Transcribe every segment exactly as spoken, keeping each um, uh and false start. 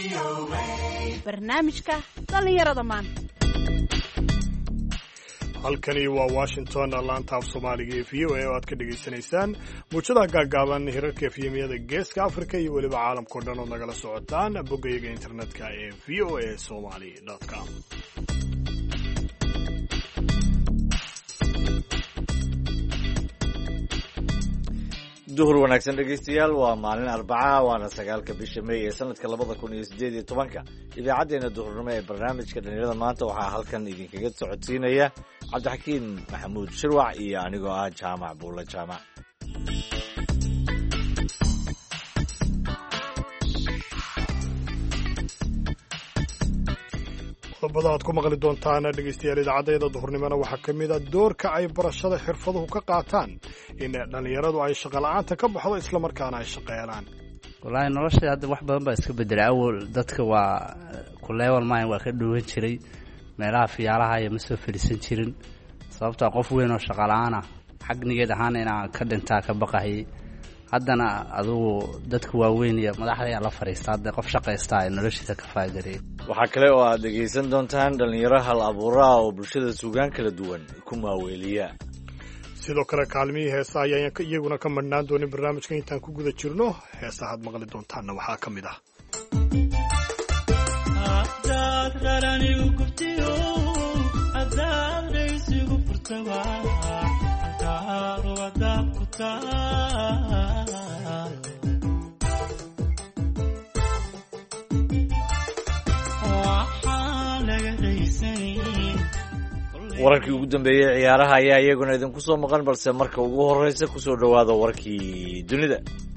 barnaamijka dhalinyarada maanta. halkani waa Washington, laanta af Soomaaliga ee V O A oo aad ka dhageysanaysaan muujadaha gaagaaban hirarka efemiyada Geeska Afrika iyo weliba caalamka oo dhan oo nagala socotaan boggayaga internetka ee v o a somali dot com. duhur wanaagsan dhegeystayaal, waa maalin arbaca waana sagaalka bisha May ee sanadka labada kun iyo sideed iyo tobanka. idaacadeena duhurnimo ee barnaamijka dhalinyarada maanta waxaa halkan idinkaga socodsiinaya cabdixakiin maxamuud shirwac iyo anigoo ah jaamac buulla jaamac. qodobada aad ku maqli doontaan dhegeystayaal idaacadeeda duhurnimona waxaa ka mid a doorka ay barashada xirfaduhu ka qaataan in dhallinyaradu ay shaqo la'aanta ka baxdo islamarkaana ay shaqeelaan. wallaahi nolosha hadda wax badan baa iska bedelay. awal dadka waa ku level mine waa ka dhowaan jiray, meelaha fiyaalaha iyo ma soo fadhiisan jirin sababtaa qof weyn oo shaqo la'aan ah xagnigeed ahaan inaan ka dhintaa ka baqahayay. haddana adugu dadka waaweyn iyo madaxda ayaa la fadhiista, hadda qof shaqaystaa ay noloshiisa ka faa'iideeyay. waxaa kale oo aad dhegaysan doontaan dhallinyaro hal abuuraha oo bulshada suugaan kala duwan ku maaweeliya. sidoo kale kaalmihii heesa ayaan iyaguna ka madhnaan doonin barnaamijka intaan ku guda jirno. heesaha aad maqli doontaanna waxaa ka mid ah wararkii ugu dambeeyey ciyaaraha ayaa iyaguna idinku soo maqan, balse marka ugu horreysa kusoo dhowaada warkii dunida.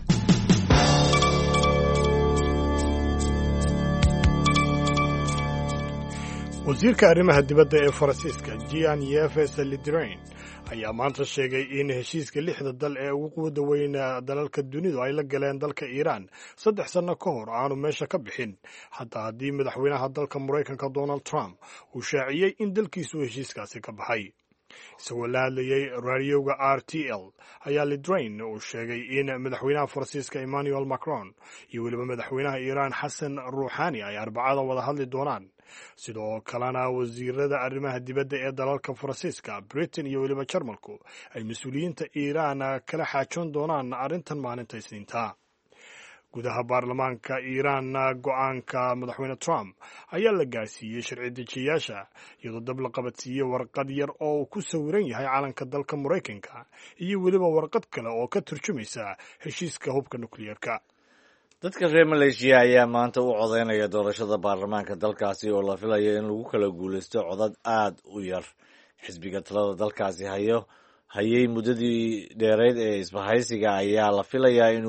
wasiirka arrimaha dibadda ee Faransiiska Jean Yves Le Drian ayaa maanta sheegay in heshiiska lixda dal ee ugu quwada weyn dalalka dunidu ay la galeen dalka Iiraan saddex sano ka hor aanu meesha ka bixin, hataa haddii madaxweynaha dalka Maraykanka Donald Trump uu shaaciyey in dalkiisu heshiiskaasi ka baxay. isagoo la hadlayay raadiyowga R T L ayaa Le Drian uu sheegay in madaxweynaha Faransiiska Emmanuel Macron iyo weliba madaxweynaha Iiraan Xasan Ruuxaani ay arbacada wada hadli doonaan. sidoo kalena wasiirada arrimaha dibadda ee dalalka Faransiiska, Britain iyo weliba Jarmalku ay mas-uuliyiinta Iiraan kala xaajoon doonaan arrintan maalinta Isniinta. gudaha baarlamaanka Iiraan, go-aanka madaxweyne Trump ayaa la gaarsiiyey sharci dejiyayaasha iyadoo dab la qabadsiiyey warqad yar oo uu ku sawiran yahay calanka dalka Maraykanka iyo weliba warqad kale oo ka turjumaysa heshiiska hubka nukliyeerka. dadka reer maleeshiya ayaa maanta u codeynaya doorashada baarlamaanka dalkaasi oo la filayo in lagu kala guulaysto codad aad u yar. xisbiga talada dalkaasi hayo hayay muddadii dheereyd ee isbahaysiga ayaa la filayaa inuu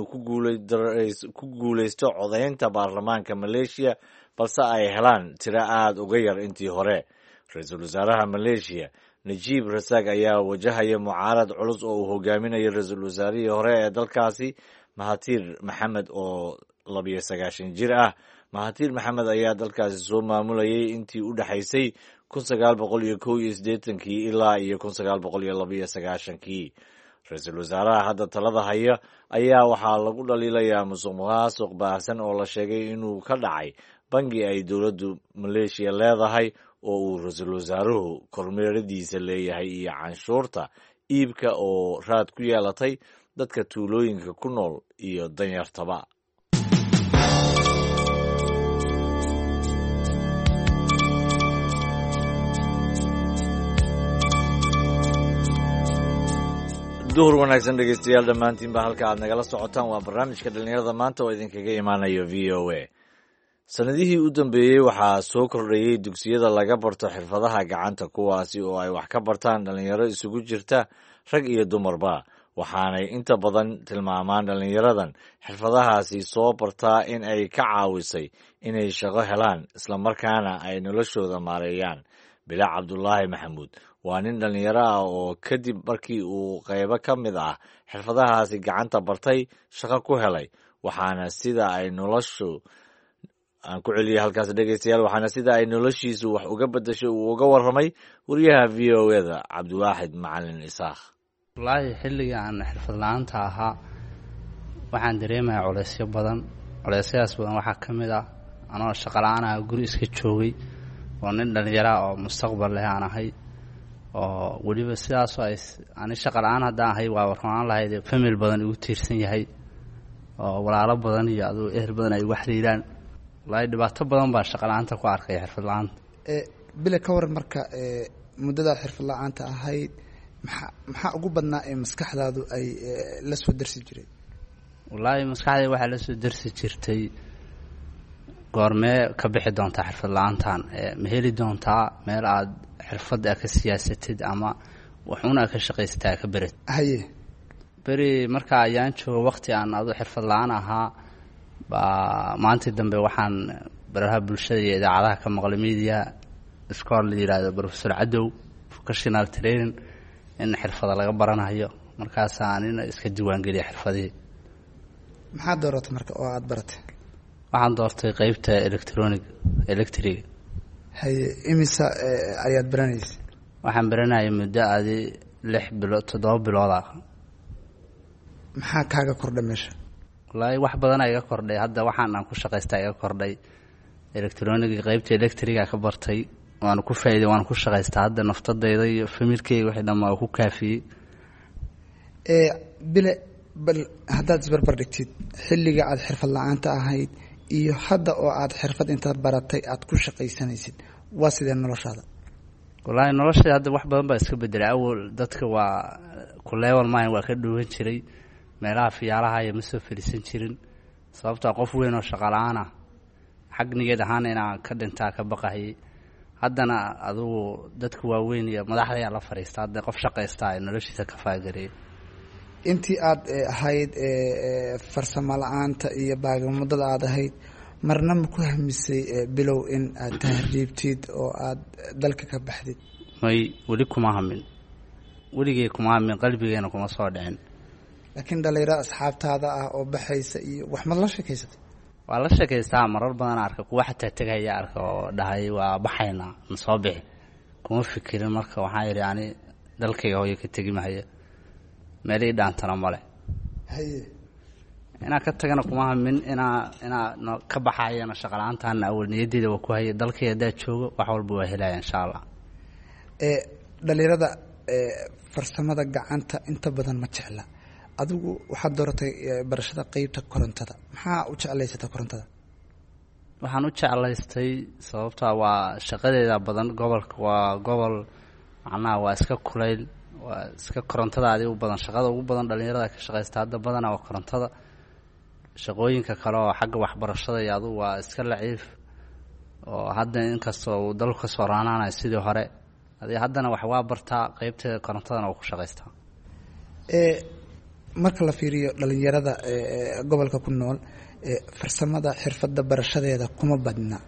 ku guulaysto codeynta baarlamaanka maleeshiya, balse ay helaan tiro aad uga yar intii hore. ra-iisul wasaaraha maleeshiya Najiib Rasaaq ayaa wajahaya mucaarad culus oo uu hogaaminayo ra-iisul wasaarihii hore ee dalkaasi Mahathir Maxamed oo labiyo sagaashan jir ah. Mahathir Maxamed ayaa dalkaasi soo maamulayay intii u dhaxaysay kun sagaal boqol iyo kow iyo siddeetankii ilaa iyo kun sagaal boqol iyo labiyo sagaashankii. ra-iisul wasaaraha hadda talada haya ayaa waxaa lagu dhaliilayaa musuq maasuq baahsan oo la sheegay inuu ka dhacay bangi ay dowladdu maleeshiya leedahay oo uu ra-iisul wasaaruhu kormeeradiisa leeyahay iyo canshuurta iibka oo raad ku yeelatay dadka tuulooyinka ku nool iyo danyartaba. duhur wanaagsan dhegeystayaal, dhammaantiinba halka aad nagala socotaan waa barnaamijka dhalinyarada maanta oo idinkaga imaanayo V O A. sanadihii u dambeeyey waxaa soo kordhayey dugsiyada laga barto xirfadaha gacanta, kuwaasi oo ay wax ka bartaan dhalinyaro isugu jirta rag iyo dumarba. waxaanay inta badan tilmaamaan dhalinyaradan xirfadahaasi soo bartaa in ay ka caawisay inay shaqo helaan islamarkaana ay noloshooda maareeyaan. Bilaac Cabdulaahi Maxamuud waa nin dhalinyaro ah oo kadib markii uu qaybo ka mid ah xirfadahaasi gacanta bartay shaqo ku helay, waxaana sida ay noloshu aan ku celiyay halkaas dhegeystayaal waxaana sida ay noloshiisu wax uga bedashay uu uga warramay wariyaha V O A-da Cabdiwaaxid Macalin Isaaq. wallaahi xilliga aan xirfad la-aanta ahaa waxaan dareemayaa culeysyo badan. culeysyadaas badan waxaa ka mid ah anoo shaqo la-aan ah guri iska joogay oo nin dhalinyara oo mustaqbal leh aan ahay oo weliba sidaasoo ay ani shaqo la-aan haddaan ahay waa warnaan lahayd famil badan igu tiirsan yahay oo walaalo badan iyo aduu ehel badan ay igu xiriiraan wallaahi dhibaato badan baa shaqo la-aanta ku arkay xirfad la-aanta bile ka waran marka muddadaad xirfad la-aanta ahayd maxaa maxaa ugu badnaa ee maskaxdaadu ay la soo darsi jiray wallaahi maskaxdayda waxaa la soo darsi jirtay goormee ka bixi doontaa xirfad la-aantan ma heli doontaa meel aad xirfadda ka siyaasatid ama waxuuna ka shaqaysataa ka berid haye beri markaa ayaan jooga waqti aan adu xirfad la-aan ahaa baa maantii dambe waxaan baraha bulshada iyo idaacadaha ka maqlay media iskool la yidhaahdo professor cadow vocational training in xirfada laga baranayo markaasaa anina iska diiwaangeliya xirfadihii maxaad dooratay marka oo aada baratay waxaan doortay qeybta electronic electriga haye imisa ayaad baranaysa waxaan baranayay muddo adi lix bilood toddoba bilood ah maxaa kaaga kordhay meesha wallaahi wax badana iga kordhay hadda waxaan aan ku shaqaystaa iga kordhay electroniga qeybta electriga ka bartay waana ku faa'iiday waana ku shaqaystaa hadda naftadayda iyo familkeyga wixii dhammaa ku kaafiyey ee bile bal haddaad isbarbar dhigtid xilliga aada xirfad la-aanta ahayd iyo hadda oo aada xirfad intaad baratay aada ku shaqaysanaysid waa sidee noloshaada wallaahi noloshayda hadda wax badan baa iska bedelay awal dadka waa ku level mine waa ka dhuwan jiray meelaha fiyaalaha iyo ma soo fadhiisan jirin sababtaa qof weyn oo shaqa la-aan ah xagnigeed ahaana inaan ka dhintaa ka baqahayay haddana adugu dadka waaweyn iyo madaxdayaa la fadhiista hadda qof shaqaystaa ee noloshiisa ka faagareeyay intii aada ahayd farsamo la-aanta iyo baagamuddada aada ahayd marna ma ku hamisay bilow in aad tahriibtid oo aada dalka ka baxdid may weli kuma hamin weligey kuma hamin qalbigeena kuma soo dhicin laakiin dhalinyaro asxaabtaada ah oo baxaysa iyo wax mad la sheekaysatay waa la sheekaystaa marar badan arka kuwa xataa tegaya arka oo dhahay waa baxaynaa ma soo bixi kuma fikirin marka waxaan yidhi ani dalkayga hooyo ka tegi mahaya meel ii dhaantana male haye inaa ka tagana kuma hamin inaa inaa ka baxayana shaqala-aantaana awal niyaddeeda waa ku hayay dalkay haddaad joogo wax walba waa helaya insha allah ee dhalinyarada farsamada gacanta inta badan ma jecla adigu waxaad dooratay barashada qeybta korontada maxaa u jeclaysata korontada waxaan u jeclaystay sababtaa waa shaqadeeda badan gobolka waa gobol macnaha waa iska kulayl waa iska korontadaadi u badan shaqada ugu badan dhalinyarada ka shaqaysta hadda badana waa korontada shaqooyinka kale oo xagga waxbarashada iyo adugu waa iska laciif oo hadda inkastoo uu dalku ka soo raanaanayo sidii hore adi haddana wax waa bartaa qeybteeda korontadana waa ku shaqaystaa ee marka la fiiriyo dhalinyarada gobolka ku nool farsamada xirfadda barashadeeda kuma badna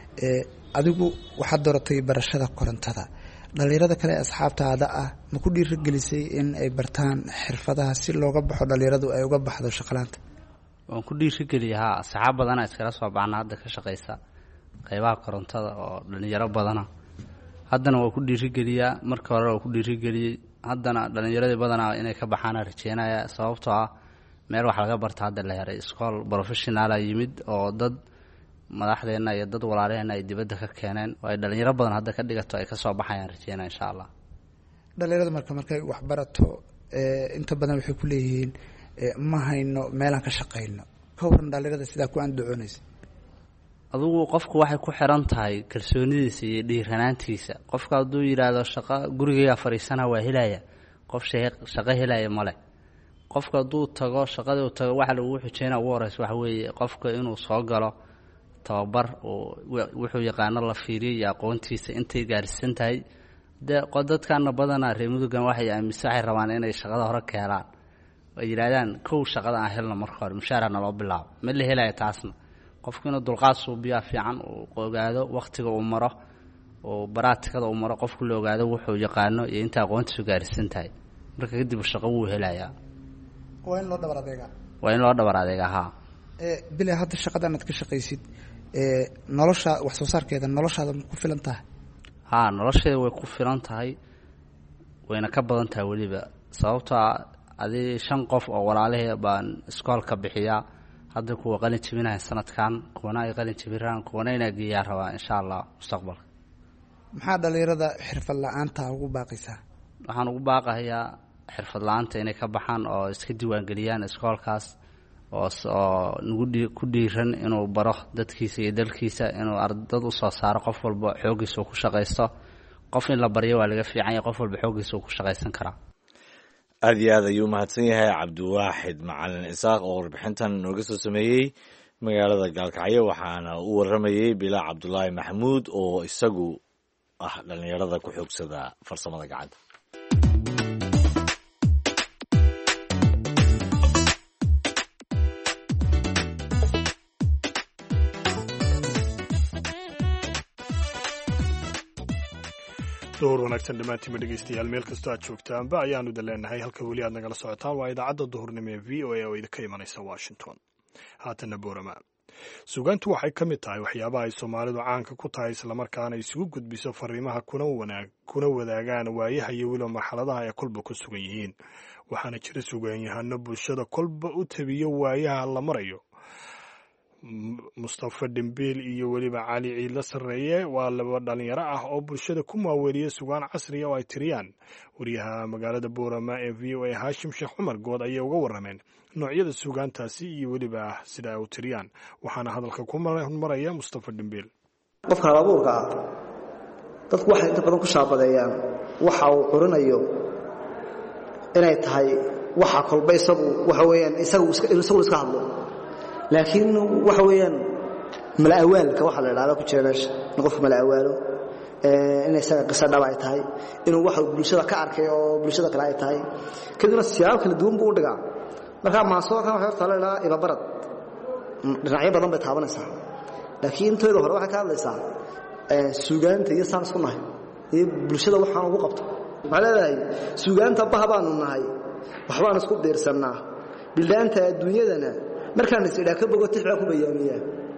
adigu waxaad dooratay barashada korontada dhalinyarada kale asxaabtaada ah ma ku dhiirigelisay in ay bartaan xirfadaha si looga baxo dhalinyaradu ay uga baxdo shaqalaanta waan ku dhiirigeliya haa asxaab badana iskala soo baxna hadda ka shaqaysa qeybaha korontada oo dhalinyaro badana haddana waa ku dhiirigeliyaa marka hore waa ku dhiirigeliyey haddana dhalinyaradii badanaa inay ka baxaana rajeynaya sababtoo ah meel wax laga barta hadda la heray iskool professionaala yimid oo dad madaxdeenna iyo dad walaalaheenna ay dibadda ka keeneen oo ay dhalinyaro badan hadda ka dhigato ay kasoo baxayaan rajeynaya insha allah dhalinyarada marka markay wax barato inta badan waxay ku leeyihiin ma hayno meelaan ka shaqayno ka waran dhalinyarada sidaa ku andacoonaysa adugu qofku waxay ku xiran tahay kalsoonidiisa iyo dhiiranaantiisa qofka hadduu yidhaahdo shaqo gurigeyga fadhiisana waa helaya qof shaqo helaya male qofka hadduu tago shaqadii uu tago waxa lagu xujeyna ugu horeysa waxa weeye qofka inuu soo galo tababar oo wuxuu yaqaano la fiiriyo iyo aqoontiisa intay gaarsiisan tahay dee dadkana badanaa reer mudugan waxay aaminsan waxay rabaan inay shaqada hore ka helaan ay yidhaahdaan kow shaqada aan helno marka hore mushaarana loo bilaabo ma la helaya taasna qofku inuu dulqaad suubiyaa fiican uu ogaado waktiga uu maro oo baraatikada uu maro qofku la ogaado wuxuu yaqaano iyo inta aqoontiisu gaarsiisan tahay marka kadib shaqo wuu helayaa waa in loo dhabar adeegaa waa in loo dhabar adeegaa haa bile hadda shaqadan aad ka shaqaysid nolosha wax soo saarkeeda noloshaada ma ku filan tahay haa nolosheeda way ku filan tahay wayna ka badan tahay weliba sababtoo adi shan qof oo walaalahee baan iskoolka bixiyaa hadda kuwa qalin jebinaya sanadkan kuwana ay qalin jebiraan kuwana inay geeyaan rabaa insha allah mustaqbalka. maxaa dhalinyarada xirfad la-aanta ugu baaqaysaa? waxaan ugu baaqayaa xirfad la-aanta inay ka baxaan oo iska diiwaangeliyaan iskoolkaas oo oo nagu ku dhiiran inuu baro dadkiisa iyo dalkiisa inuu ardad u soo saaro qof walba xoogiisa ku shaqaysto. qof in la baryo waa laga fiican yahay qof walba xoogiisa ku shaqaysan karaa. aad iyo aad ayuu mahadsan yahay cabdiwaaxid macalin isaaq oo warbixintan nooga soo sameeyey magaalada gaalkacyo waxaana u waramayey bilaa cabdulaahi maxamuud oo isagu ah dhalinyarada ku xoogsada farsamada gacanta. door wanaagsan dhammaantiinba dhegaystayaal meel kastoo aad joogtaanba ayaanu da leenahay halka weli aad nagala socotaan waa idaacadda duhurnimo ee v o a oo idinka imanaysa washington. haatanna boorama suugaantu waxay ka mid tahay waxyaabaha ay soomaalidu caanka ku tahay islamarkaana isugu gudbiso fariimaha kuna wadaagaan waayaha iyo weliba marxaladaha ay kolba ku sugan yihiin. waxaana jira sugaanyahano bulshada kolba u tabiyo waayaha la marayo. mustafa dhimbiil iyo weliba cali ciidla sarreeye waa laba dhalinyaro ah oo bulshada ku maaweeliya sugaan casriya oo ay tiriyaan. wariyaha magaalada boorama ee v o a haashim sheekh cumar good ayay uga warrameen noocyada sugaantaasi iyo weliba sida ay u tiriyaan. waxaana hadalka ku maraya mustafa dhimbiil. qofka halabuurka ah dadku waxay inta badan ku shaabadeeyaan waxa uu curinayo inay tahay waxa kolba isagu waxa weeyaan isagu isagu iska hadlo, laakiin waxa weeyaan malaawaalka waxa la yiraahdo ku jira meesha qof malaawaalo ee in isaga qisa dhab ay tahay inuu waxa bulshada ka arkay oo bulshada kale ay tahay kadibna siyaabo kala duwan buu dhigaa. marka ma soo kan waxa talaa ila barad dhinacyo badan bay taabanaysaa, laakiin intooda hore waxa ka hadlaysaa ee suugaanta iyo saan isku nahay ee bulshada waxaan ugu qabto macnaheedu suugaanta bahabaanu nahay waxbaan isku deersanaa bilaanta adduunyadana markaan isdhaa ka bogo tixba ku bayaamiyaa.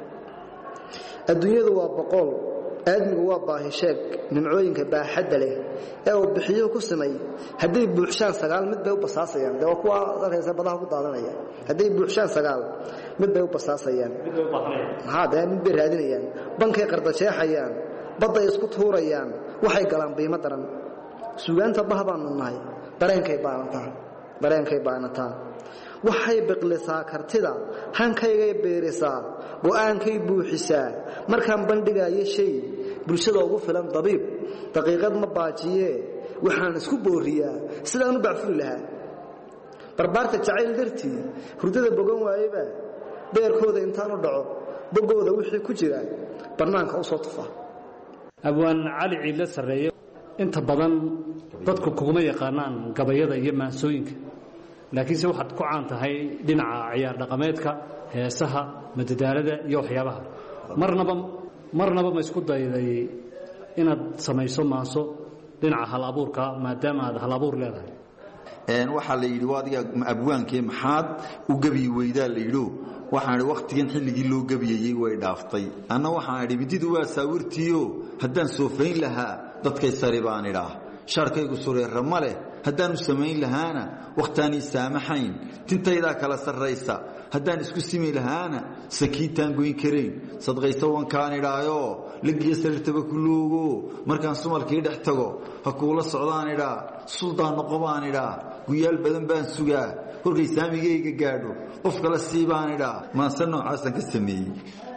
adduunyadu waa boqol, aadmigu waa baahi sheeg nimcooyinka baaxadda leh ee uu bixiyo ku samay hadday buuxshaan sagaal mid bay u basaasayaan. de kuwa dadka badaha ku daadanaya hadday buuxshaan sagaal mid bay u basaasayaan ha de mid bay raadinayaan bankay qarda jeexayaan badda isku tuurayaan waxay galaan qiimo daran. suugaanta bahabaanu nahay dareenkay baanataa dareenkay baanataa waxay biqlisaa kartida hankaygay beerisaa go'aankay buuxisaa markaan bandhigayo shay bulshada ugu filan dabiib daqiiqad ma baajiye waxaan isku booriyaa sidaan u bacfuri lahaa. barbaarta jacayl dartii hurdada bogan waayeba beerkooda intaan u dhaco bogooda wixii ku jira barnaanka u soo tufa. abwaan cali ciidla sarreeye inta badan dadku kuma yaqaanaan gabayada iyo maansooyinka, laakiinse waxaad ku caan tahay dhinaca ciyaar dhaqameedka, heesaha, madadaalada iyo waxyaabaha. marnaba marnaba ma isku dayday inaad samayso maanso dhinaca hal abuurka maadaama aad hal abuur leedahay? een waxa la yiri waadiga abwaankee maxaad u gabi weydaa la yiro waxaan waqtigan xilligii loo gabiyay way dhaaftay. ana waxaan dhibididu waa sawirtiyo haddaan soo fayn lahaa dadkay saribaan idhaa sharkaygu sureera male haddaan u samayn lahaana waqtaani saamaxayn tintayda kala sarreysa haddaan isku simi lahaana sakiitaan goyn kareen sadqaysta wankaan idhaayo ligiya sarirtaba kuloogo markaan sumalkii dhex tago ha kuula socdaan idhaa suldaan noqobaan idhaa guyaal badan baan sugaa horkay saamigayga gaadho qof kala siibaan idhaa maanse noocaasan ka sameeyey.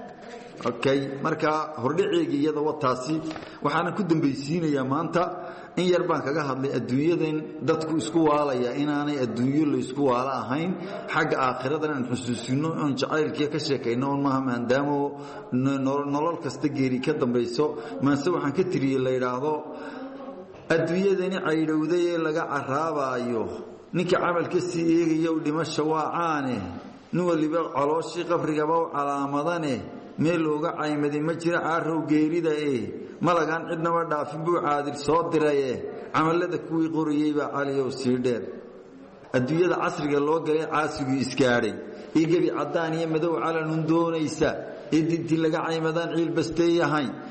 okay marka hordhiceegii iyada wataasi waxaan ku dambaysiinayaa maanta in yar baan kaga hadlay adduunyadan dadku isku waalaya inaanay adduunyo la isku waala ahayn xagga aakhiradan aan xusuusino on jacaylkiya ka sheekayno on maaha maadaamo nolol kasta geeri ka dambayso maase waxaan ka tiriyey la yidhaahdo adduunyadani caydhowday ee laga caraabayo ninka camalka sii eegaya u dhimasha waa caane nin waliba calooshii qabrigaba u calaamadane meel looga caymadin ma jira caarow geerida ee malagaan cidnaba dhaafin buu caadir soo diraye camalada kuwii qoriyey baa caliyow sii dheer. adduunyada casriga loo galay caasigii isgaadhay ee gebi caddaan iyo madow calanun doonaysa ee dintii laga caymadaan ciil bastee yahay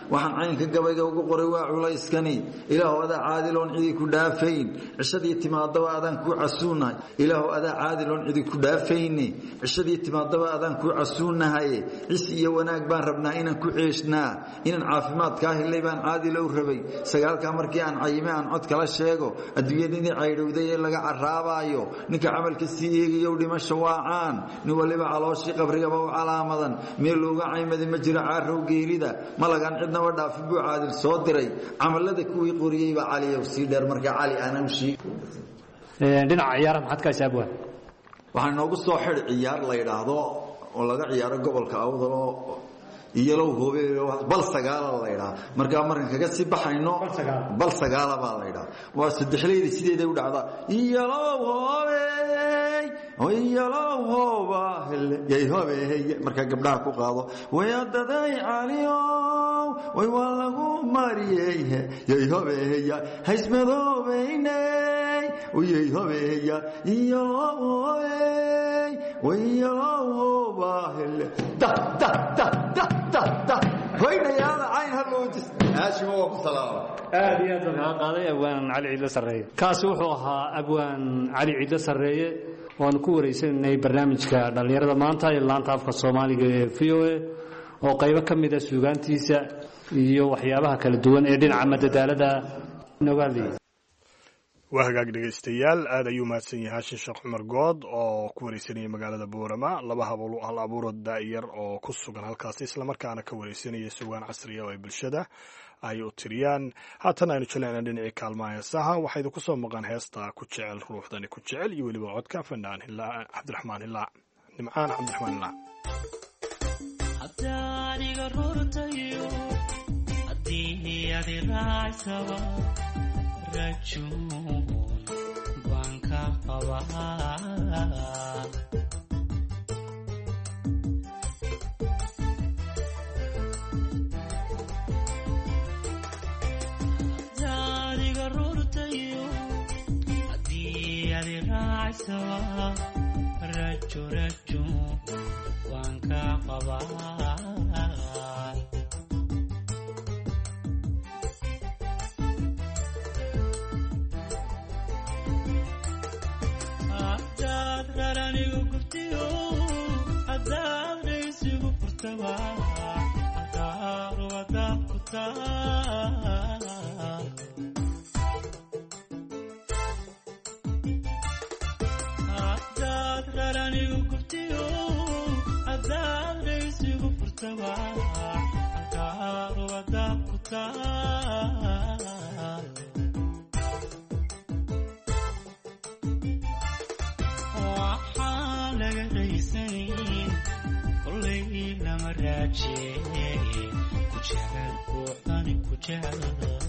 waxaan caynka gabayga ugu qoray waa culayskani ilaahu adaa caadiloon cidi ku dhaafayn cishadii timaadaba adaan kuu casuunahay ilaahu adaa caadiloon cidi ku dhaafayne cishadii timaadaba adaan kuu casuunahay cis iyo wanaag baan rabnaa inaan ku ceeshnaa inaan caafimaadkaa helay baan caadilow rabay sagaalkaa markii aan cayime aan cod kala sheego adduunyadinii caydhowday ee laga carraabaayo ninka camalka sii eegayow dhimasho waa caan nin waliba calooshii qabrigaba u calaamadan meel looga caymada ma jiro caarow geerida malagaan cidnaba dhaafin buu caadil soo diray camallada kuwii qoriyey baa caliyow sii dheer markaa cali aanan shii dhinaca ciyaaraha maxaad ka shaabwaa waxaa inoogu soo xidh ciyaar la yidhaahdo oo laga ciyaaro gobolka awdal oo iyalow hoobe bal sagaala la yidhaha markaa markan kaga sii baxayno bal sagaala baa la yidhaha waa saddexleyda sideeday u dhacdaa iyalow hoobe iyalow hooba yay hoobe markaa gabdhaha ku qaado wayadaday caliyow way waa lagu mariyey yay hoobe haysmadoobeyney yay hoobe iyalow hoobe wayalow hooba da da da da hoynayaada cayn halloojis haashimo waa ku salaama aad iyo aad baan kaa qaaday abwaan cali ciidle sarreeye kaasi wuxuu ahaa abwaan cali ciidle sarreeye waanu ku waraysanay barnaamijka dhallinyarada maanta ee laanta afka soomaaliga ee v o a oo qaybo ka mid a suugaantiisa iyo waxyaabaha kala duwan ee dhinaca madadaalada nooga hadlayay waa hagaag dhegaystayaal aad ayuu mahadsan yahay haashin sheekh cumar good oo ku wareysanaya magaalada boorama laba hal abuurood daa'iyar oo ku sugan halkaasi islamarkaana ka wareysanaya sugaan casriya oo ay bulshada ay u tiriyaan haatan aynu jaleecna dhinacii kaalmaha heesaha waxaa idinku soo maqan heesta ku jecel ruuxdani ku jecel iyo weliba codka fannaan cabdiraxmaan hilaac nimcaan cabdiraxmaan hilaac hadaaniga rurtayo haddii adi raacsaba rajuun baan ka qabaa hadaaniga rurtayo haddii adi raacsaba rajo rajuun baan ka qabaa raranigu gubtiyo hadaad raysigu furtaba adaarwada ku taa hadaad raranigu gubtiyo hadaad raysigu furtaba adaarwada ku taa ku jecel ruuxdani ku jecel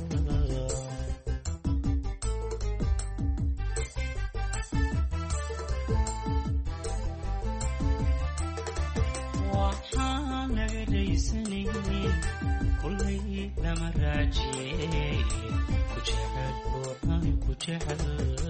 waxaan laga dhaysanin kullay lama raajiye ku jecel ruuxdani ku jecel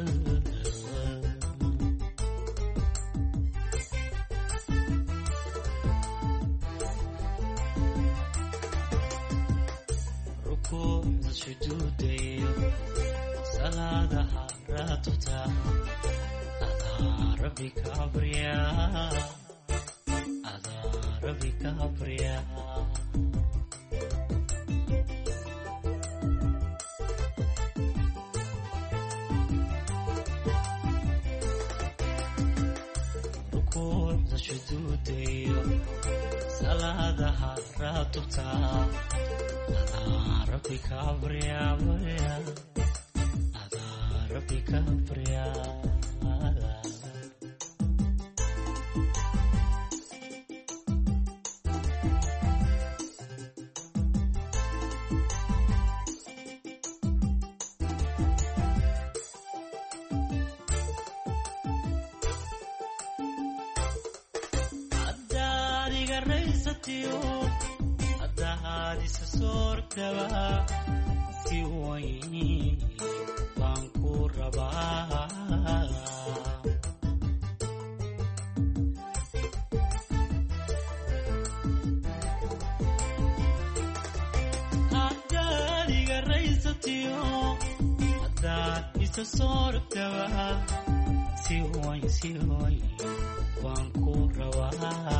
sujuudayo salaadaha raatuta adaa rabbi ka abriya adaa rabbi ka abriya rukuucda sujuudayo salaadaha raatuta Rabbi kabriya briya ada Rabbi kabriya adariga raysatiyo adahadisa sorkaba si wayn baan ku rabaa raysatiyo haddaad isa soortaba si way si way waan ku rabaa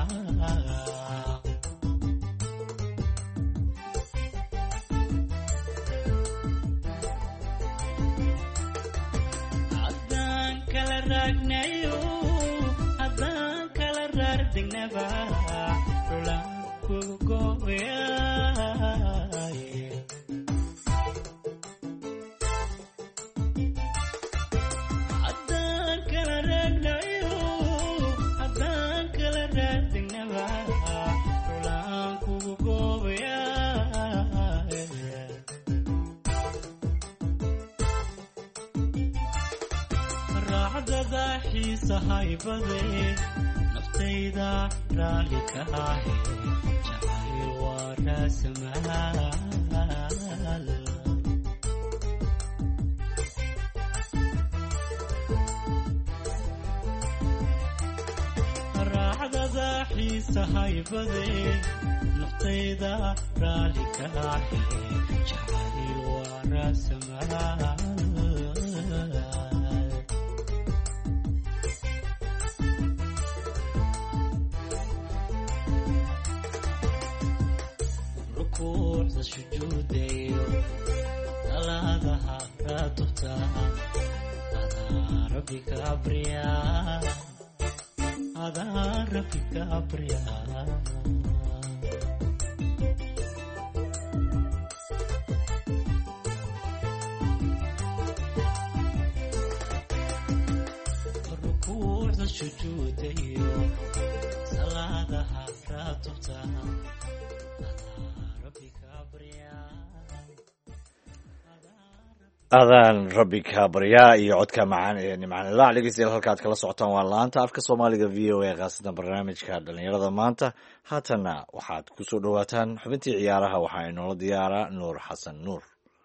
haddaan kala raagnayo haddaan kala raardignaba rulaan kugu goobayaay haddaan kala raagnayo haddaan kala raardignaba rulaan kugu goobayaay raacdada xiisahay bade naftayda raalli ka ahe jacayl waa raasamaal raacdada xiisahay bade naftayda raalli ka ahe jacayl waa raasamaal rukuucda sujuudayo salaadaha raatubta adaa rabbi ka abriyaa adaa rabbi ka abriyaa rukuucda sujuudayo salaadaha raatubta adaan rabbi ka baryaa iyo codka macaan ee nimcaan ilaac dhegeystayaal halkaad kala socotaan waa laanta afka soomaaliga v o a khaasatan barnaamijka dhalinyarada maanta haatanna waxaad ku soo dhowaataan xubintii ciyaaraha waxaa inoola diyaaraa nuur xasan nuur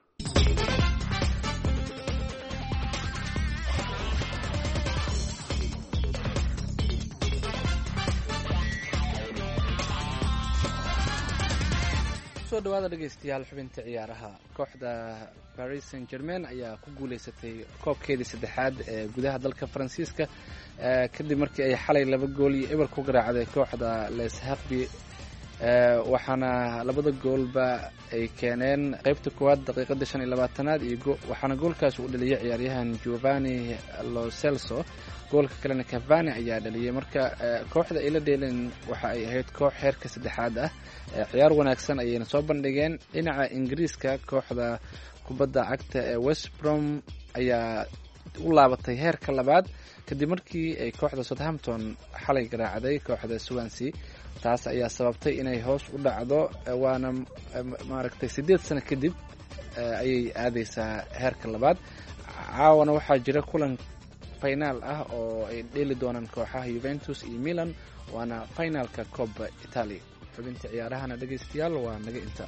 soo dhawaada dhegeystayaal xubinta ciyaaraha kooxda Paris Saint-Germain ayaa ku guuleysatay koobkeedii saddexaad ee gudaha dalka Faransiiska kadib markii ay xalay laba gool iyo eber ku garaacday kooxda Les Havre waxaana labada goolba ay keeneen qaybta koowaad daqiiqada shan iyo labaatanaad iyo waxaana goolkaas uu dhaliyay ciyaaryahan Giovanni Lo Celso goolka kalena Cavani ayaa dhaliyay marka kooxda ay la dheeleen waxa ay ahayd koox heerka saddexaad ah ciyaar wanaagsan ayayna soo bandhigeen dhinaca Ingiriiska kooxda kubadda cagta ee West Brom ayaa u laabatay heerka labaad kadib markii ay kooxda Southampton xalay garaacday kooxda Swansea taas ayaa sababtay inay hoos u dhacdo waana maaragtay sideed sano kadib ayay aadaysaa heerka labaad caawana waxaa jira kulan final ah oo ay dheeli doonaan kooxaha Juventus iyo Milan waana finalka Coppa Italia xubinta ciyaarahana dhageystayaal waa naga inta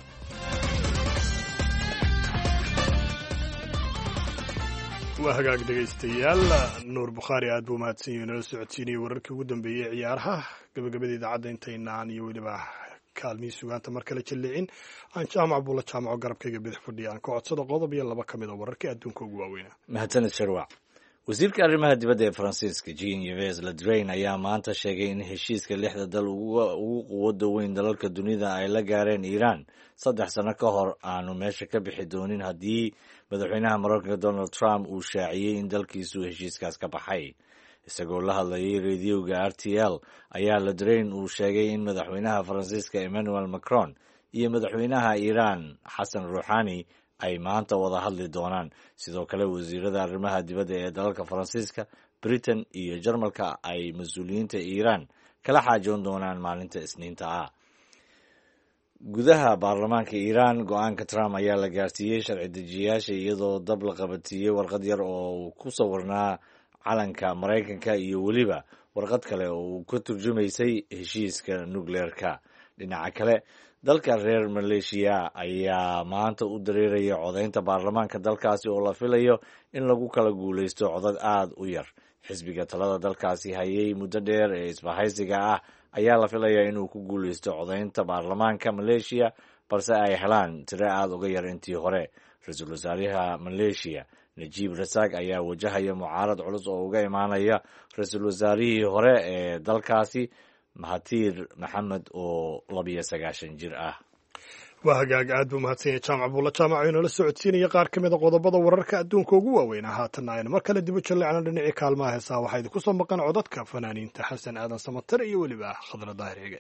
waa hagaag dhegaystayaal nuur bukhaari aad buu mahadsan yahay nala socodsiinayay wararkii ugu dambeeyey ciyaaraha gabagabada idaacadda intaynaan iyo weliba kaalmihii sugaanta mar kale jallicin aan jaamac buula jaamaco garabkayga bidix fadhiya aan ka codsado qodob iyo laba ka mid a wararkii adduunka ugu waaweynaa mahadsaned sharwac wasiirka arrimaha dibadda ee faransiiska jean yves le drian ayaa maanta sheegay in heshiiska lixda dal ugu quwada weyn dalalka dunida ay la gaareen iiraan saddex sano ka hor aanu meesha ka bixi doonin haddii madaxweynaha mareykanka donald trump uu shaaciyey in dalkiisu heshiiskaas ka baxay isagoo la hadlayay radioga r t l ayaa le drian uu sheegay in madaxweynaha faransiiska emmanuel macron iyo madaxweynaha iiraan xasan ruuxani ay maanta wada hadli doonaan sidoo kale wasiirada arrimaha dibadda ee dalalka faransiiska britain iyo jarmalka ay mas-uuliyiinta iiraan kala xaajoon doonaan maalinta isniinta ah gudaha baarlamaanka iiraan go-aanka trump ayaa la gaarsiiyey sharci dejiyayaasha iyadoo dab la qabadsiiyey warqad yar oo ku sawirnaa calanka maraykanka iyo weliba warqad kale oo uu ka turjumaysay heshiiska nukleerka dhinaca kale dalka reer maleeshiya ayaa maanta u dareeraya codaynta baarlamaanka dalkaasi oo la filayo in lagu kala guulaysto codad aad u yar xisbiga talada dalkaasi hayay muddo dheer ee isbahaysiga ah ayaa la filayaa inuu ku guulaysto codaynta baarlamaanka maleeshiya balse ay helaan tiro aad uga yar intii hore ra-iisul wasaaraha maleeshiya najiib rasaaq ayaa wajahaya mucaarad culus oo uga imaanaya ra-iisul wasaarihii hore ee dalkaasi mahatir maxamed oo labiyo sagaashan jir ah. waa hagaag aad buu mahadsanya jaamac buulla jaamac inoola socodsiinaya qaar ka mida qodobada wararka adduunka ugu waaweyn haatanna aynu mar kale dib u jalleecna dhinacii kaalmaha heesaha waxaa idinku soo maqan codadka fanaaniinta xasan aadan samatar iyo weliba khadra daahir hige.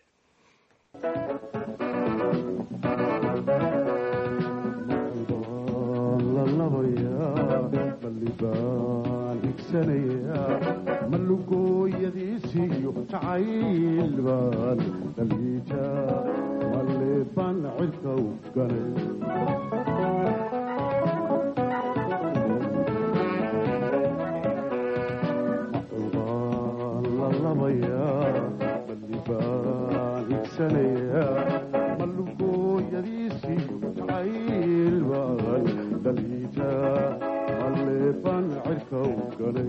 malugooyadiisiyo jacayl baan dhaliija maleebaan cirka u ganay macubaan la labayaa malibaan igsanayaa malugooyadiisiyo jacayl baan dhaliija maleebaan cirka u ganay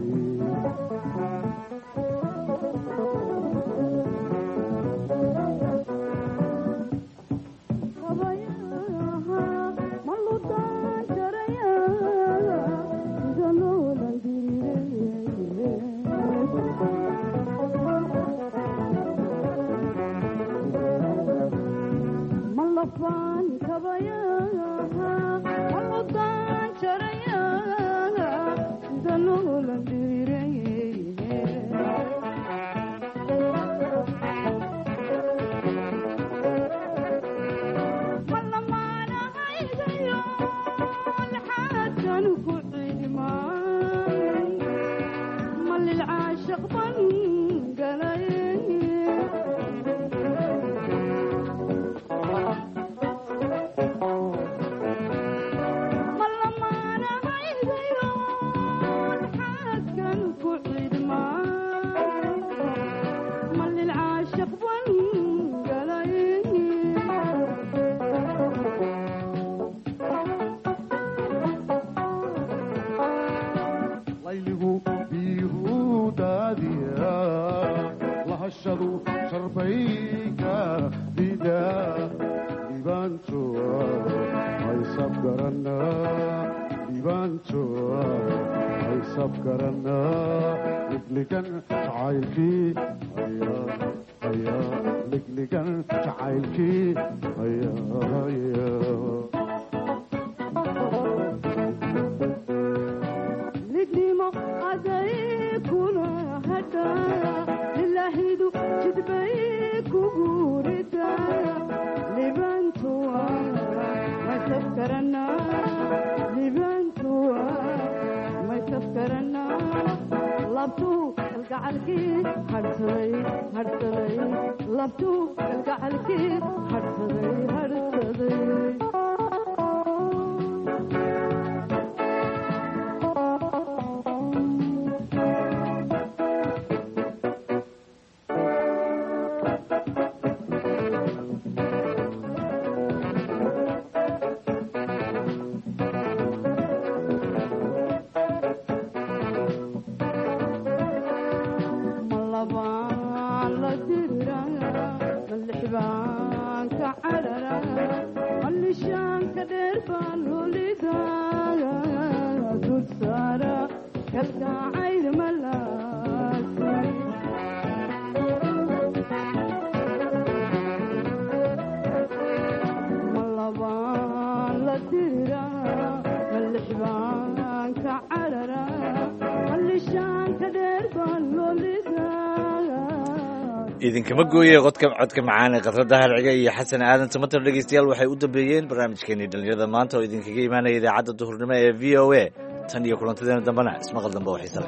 idinkama gooye codka codka macaane khadra daahir ciga iyo xasan aadan samatar dhegeystayaal waxay u dambeeyeen barnaamijkeenii dhalinyarada maanta oo idinkaga imaanaya idaacadda duhurnimo ee v o a tan iyo kulantadeena dambena ismaqal dambe oo xiise leh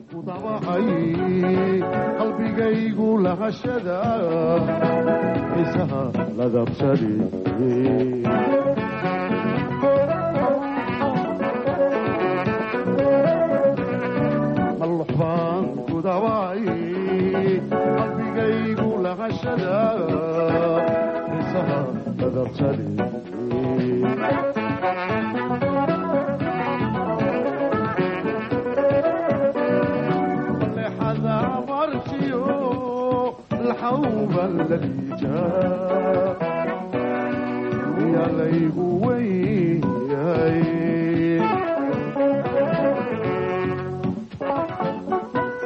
qalbigaygu lahashada xiisaha ladabsadi malluxbaan ku daway qalbigaygu lahashada xiisaha ladabsadi الحوبة الذي جاء يا ليغوي